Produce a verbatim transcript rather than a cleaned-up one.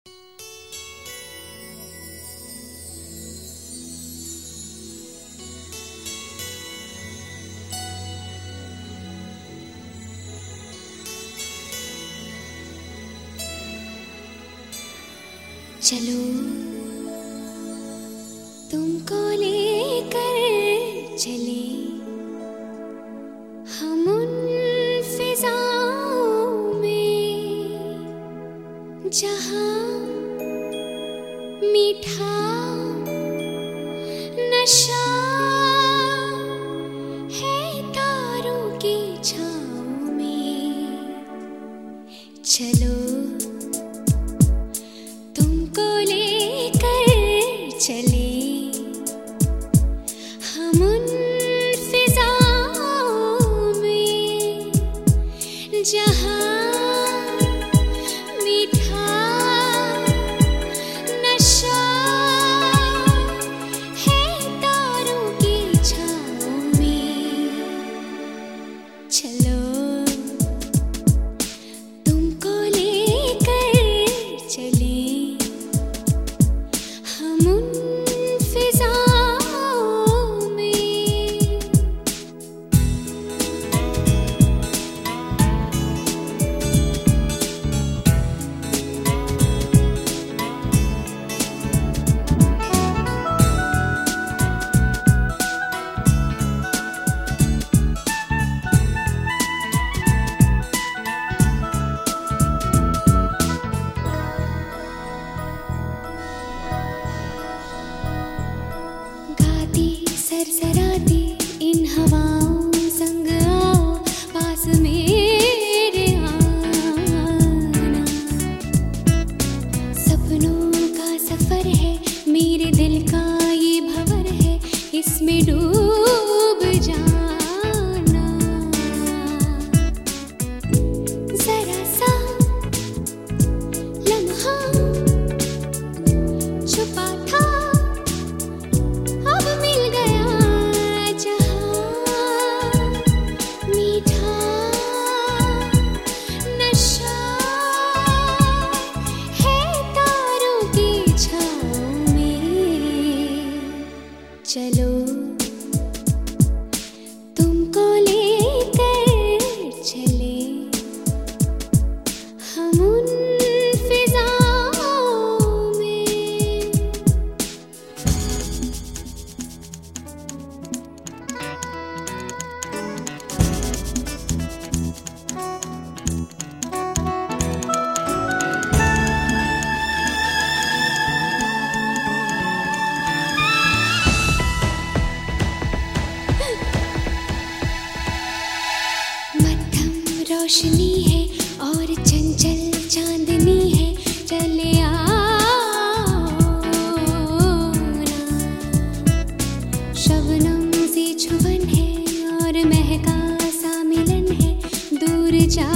चलो तुमको लेकर चले हम उन फिजाओं में जहां मीठा नशा है तारों की छाँव में। चलो चले हम उन फिजाओं में जहां मीठा नशा है तारों की छाँव में। चलो तुमको लेकर चले हम उन सरसराती इन हवाओं संग आओ पास मेरे आना। सपनों का सफर है मेरे दिल का ये भंवर है इसमें डूब जाना। जरा सा लम्हा छुपा था अब मिल गया चलो तुमको लेकर चले हम उन फिजाओं में। रोशनी है और चंचल चांदनी है चले आओ ना। शबनम सी छुबन है और महका सा मिलन है दूर जा